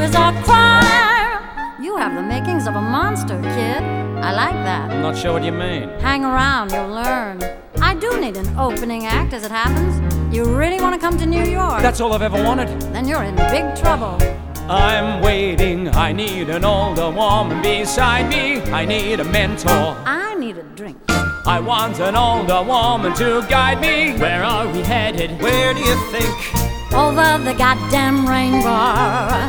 is a crime. You have the makings of a monster, kid. I like that. I'm not sure what you mean. Hang around, you'll learn. I do need an opening act, as it happens. You really want to come to New York? That's all I've ever wanted. Then you're in big trouble. I'm waiting, I need an older woman beside me. I need a mentor. I need a drink. I want an older woman to guide me. Where are we headed? Where do you think? Over the goddamn rainbow.